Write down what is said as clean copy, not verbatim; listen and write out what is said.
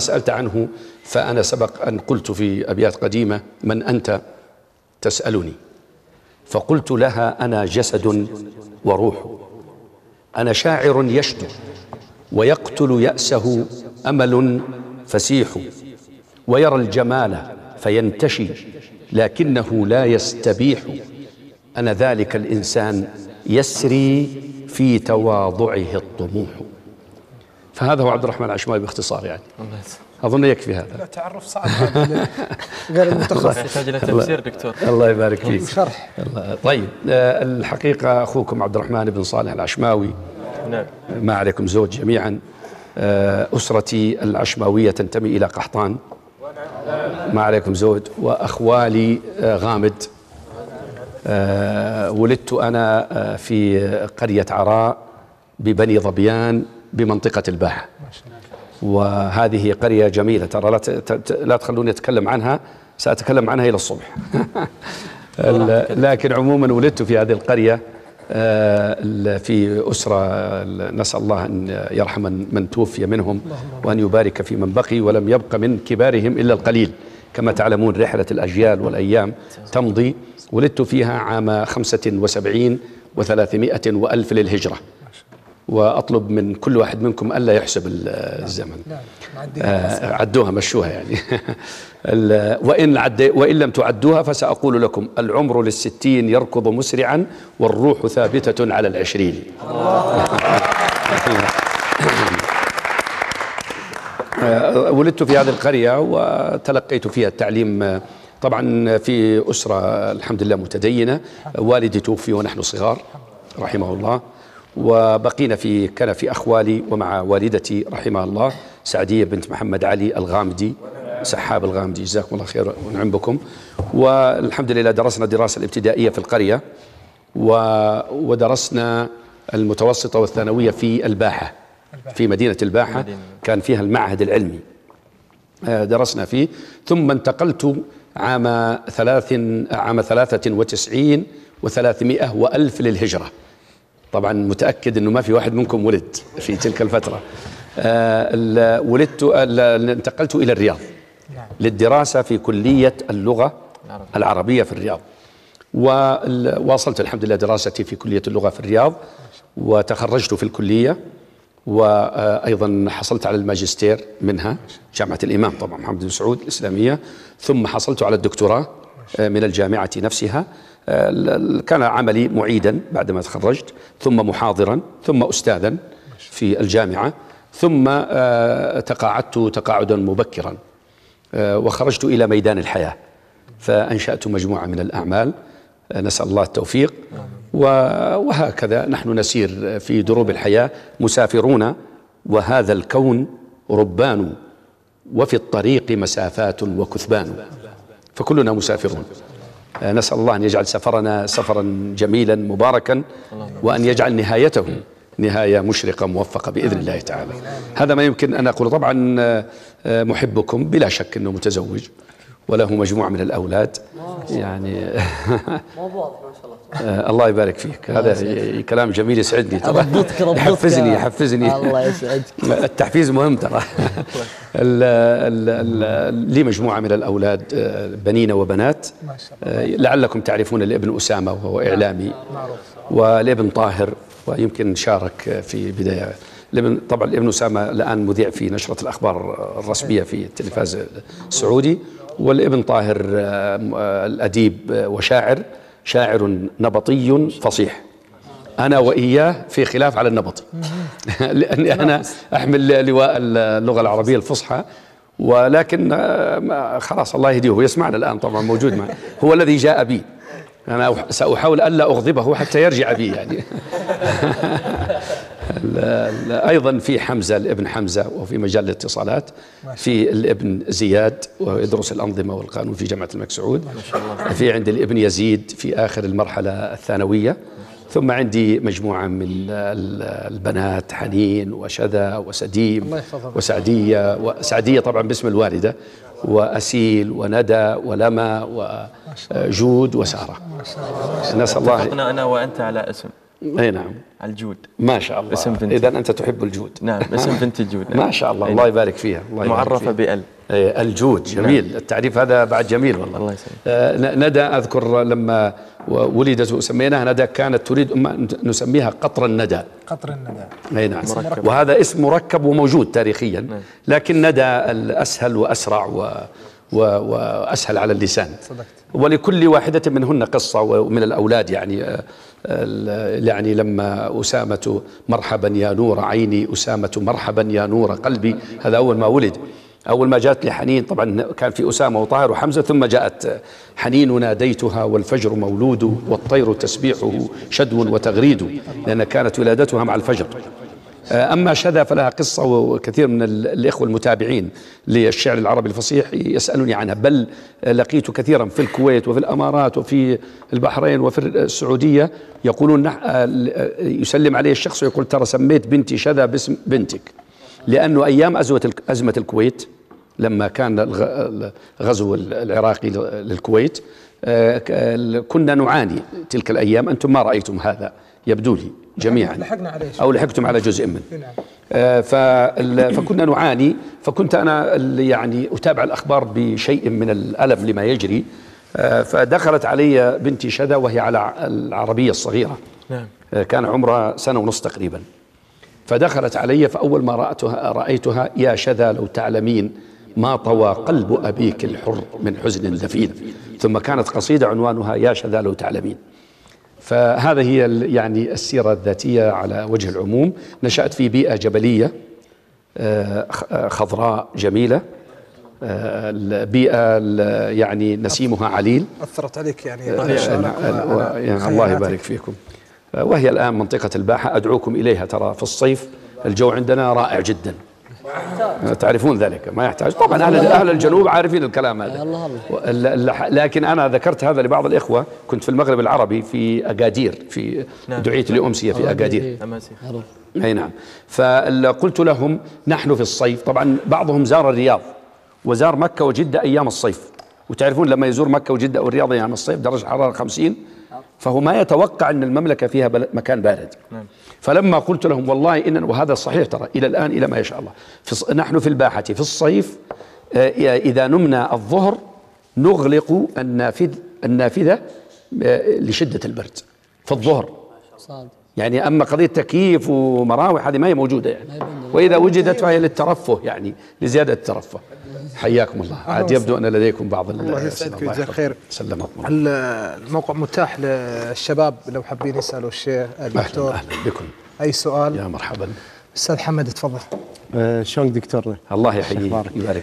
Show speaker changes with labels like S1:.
S1: سألت عنه فأنا سبق أن قلت في أبيات قديمة: من أنت تسألني، فقلت لها: أنا جسد وروح، أنا شاعر يشدو ويقتل يأسه أمل فسيح، ويرى الجمال فينتشي لكنه لا يستبيح، أنا ذلك الإنسان يسري في تواضعه الطموح. فهذا هو عبد الرحمن العشماوي باختصار، يعني أظن يكفي هذا.
S2: لا، تعرف صعب غير المتخصص،
S3: يحتاج إلى تفسير دكتور.
S1: الله يبارك فيك.
S2: شرح.
S1: طيب، الحقيقة أخوكم عبد الرحمن بن صالح العشماوي،
S3: نعم،
S1: ما عليكم زوج جميعا. أسرتي العشماوية تنتمي إلى قحطان، ما عليكم زوج، وأخوالي غامد. ولدت أنا في قرية عراء ببني ظبيان بمنطقة الباحة، وهذه قرية جميلة، ترى لا تخلوني أتكلم عنها، سأتكلم عنها إلى الصبح. لكن عموما ولدت في هذه القرية في أسرة، نسأل الله أن يرحم من توفي منهم وأن يبارك في من بقي، ولم يبق من كبارهم إلا القليل. كما تعلمون رحلة الأجيال والأيام تمضي. ولدت فيها عام 75 و300 وألف للهجرة، وأطلب من كل واحد منكم ألا يحسب الزمن، عدوها مشوها يعني. وإن لم تعدوها فسأقول لكم: العمر لل60 يركض مسرعا والروح ثابتة على ال20. ولدت في هذه القرية وتلقيت فيها التعليم، طبعا في أسرة الحمد لله متدينة. والدي توفي ونحن صغار رحمه الله، وبقينا في كنف أخوالي ومع والدتي رحمها الله سعدية بنت محمد علي الغامدي، سحاب الغامدي، جزاكم الله خير ونعم بكم. والحمد لله درسنا الدراسة الابتدائية في القرية، ودرسنا المتوسطة والثانوية في الباحة، في مدينة الباحة، كان فيها المعهد العلمي درسنا فيه. ثم انتقلت عام 93 و300 وألف للهجرة. طبعا متأكد أنه ما في واحد منكم ولد في تلك الفترة. انتقلت إلى الرياض للدراسة في كلية اللغة العربية في الرياض، وواصلت الحمد لله دراستي في كلية اللغة في الرياض، وتخرجت في الكلية، وأيضا حصلت على الماجستير منها جامعة الإمام طبعا محمد بن سعود الإسلامية، ثم حصلت على الدكتوراه من الجامعة نفسها. كان عملي معيدا بعدما تخرجت، ثم محاضرا، ثم أستاذا في الجامعة، ثم تقاعدت تقاعدا مبكرا، وخرجت إلى ميدان الحياة، فأنشأت مجموعة من الأعمال، نسأل الله التوفيق. وهكذا نحن نسير في دروب الحياة مسافرون، وهذا الكون ربان، وفي الطريق مسافات وكثبان، فكلنا مسافرون. نسأل الله أن يجعل سفرنا سفرا جميلا مباركا، وأن يجعل نهايته نهاية مشرقة موفقة بإذن الله تعالى. هذا ما يمكن أن أقول. طبعا محبكم بلا شك أنه متزوج وله مجموعة من الأولاد، يعني الله يبارك فيك. هذا كلام جميل يسعدني، ترى يحفزني
S4: الله يسعدك.
S1: التحفيز مهم ترى. لي مجموعة من الأولاد، بنين وبنات. لعلكم تعرفون الابن أسامة وهو إعلامي، والابن طاهر ويمكن شارك في بداية. طبعا الابن أسامة الآن مذيع في نشرة الأخبار الرسمية في التلفاز السعودي، والابن طاهر الأديب وشاعر، شاعر نبطي فصيح. أنا وإياه في خلاف على النبطي لأني أنا أحمل لواء اللغة العربية الفصحى، ولكن خلاص الله يهديه، ويسمعنا الآن طبعا موجود معي، هو الذي جاء بي. أنا سأحاول ألا أغضبه حتى يرجع بي يعني. أيضا في حمزة، الابن حمزة، وفي مجال الاتصالات. في الابن زياد وهو يدرس الأنظمة والقانون في جامعة الملك سعود. في عندي الابن يزيد في آخر المرحلة الثانوية. ثم عندي مجموعة من البنات، حنين وشذا وسديم وسعدية طبعا باسم الوالدة، وأسيل وندى ولما وجود وسارة. نسأل الله.
S3: اتفقنا أنا وأنت على اسم.
S1: اي نعم.
S3: الجود.
S1: ما شاء الله.
S3: اسم بنتي.
S1: إذا أنت تحب الجود.
S3: نعم، اسم بنتي الجود. نعم.
S1: ما شاء الله، الله يبارك فيها. الله يبارك
S3: معرفة
S1: فيها.
S3: بال.
S1: الجود جميل. نعم. التعريف هذا بعد جميل والله.
S3: الله يسلمك.
S1: ندى أذكر لما ولدت وسميناها ندى كانت تريد أن نسميها قطر الندى.
S2: قطر الندى.
S1: أي نعم. وهذا اسم مركب وموجود تاريخيا. نعم. لكن ندى الأسهل وأسرع وأسهل على اللسان.
S2: صدقت.
S1: ولكل واحدة منهن قصة ومن الأولاد يعني لما أسامة مرحبا يا نور عيني، أسامة مرحبا يا نور قلبي، هذا أول ما ولد. أول ما جاءت لي حنين، طبعا كان في أسامة وطاهر وحمزة، ثم جاءت حنين ناديتها والفجر مولود والطير تسبيحه شدو وتغريد، لأن كانت ولادتها مع الفجر. أما شذا فلها قصة، وكثير من الإخوة المتابعين للشعر العربي الفصيح يسألوني عنها، بل لقيت كثيرا في الكويت وفي الأمارات وفي البحرين وفي السعودية يقولون يسلم عليه الشخص ويقول ترى سميت بنتي شذا باسم بنتك، لأنه أيام أزمة الكويت لما كان الغزو العراقي للكويت كنا نعاني تلك الأيام، أنتم ما رأيتم هذا يبدو لي جميعا،
S2: لحقنا عليه
S1: أو لحقتم على جزء منه. فكنا نعاني، فكنت أنا يعني أتابع الأخبار بشيء من الألم لما يجري. فدخلت علي بنتي شذا وهي على العربية الصغيرة.
S3: نعم.
S1: كان عمرها 1.5 سنة تقريبا. فدخلت علي، فأول ما رأيتها يا شذا لو تعلمين ما طوى قلب أبيك الحر من حزن دفين. ثم كانت قصيدة عنوانها يا شذا لو تعلمين. فهذا هي يعني السيرة الذاتية على وجه العموم. نشأت في بيئة جبلية خضراء جميلة، بيئة يعني نسيمها عليل.
S2: أثرت عليك يعني
S1: الله يبارك فيكم. وهي الآن منطقة الباحة، أدعوكم إليها. ترى في الصيف الجو عندنا رائع جدا، تعرفون ذلك، ما يحتاج طبعا. أهل الجنوب عارفين الكلام هذا. لكن أنا ذكرت هذا لبعض الإخوة. كنت في المغرب العربي في أكادير، في دعيت لأمسية في أكادير. أي نعم. فقلت لهم نحن في الصيف، طبعا بعضهم زار الرياض وزار مكة وجدة أيام الصيف، وتعرفون لما يزور مكة وجدة والرياض أيام الصيف درجة حرارة 50، فهو ما يتوقع أن المملكة فيها مكان بارد. فلما قلت لهم والله إن، وهذا صحيح ترى إلى الآن إلى ما يشاء الله، نحن في الباحة في الصيف إذا نمنا الظهر نغلق النافذة لشدة البرد في الظهر. يعني أما قضية تكييف ومراوح هذه ما هي موجودة يعني، وإذا وجدت فهي للترفه، يعني لزيادة الترفه. حياكم الله. عاد يبدو أن لديكم بعض
S2: الله يسعدك ويجزاك خير.
S1: سلمكم.
S2: الموقع متاح للشباب لو حابين يسألوا الشيخ الدكتور.
S1: أهلا بكم.
S2: أي سؤال؟
S1: يا مرحبا.
S2: أستاذ حمد تفضل.
S4: شلونك دكتورنا؟
S1: الله يحييك، يبارك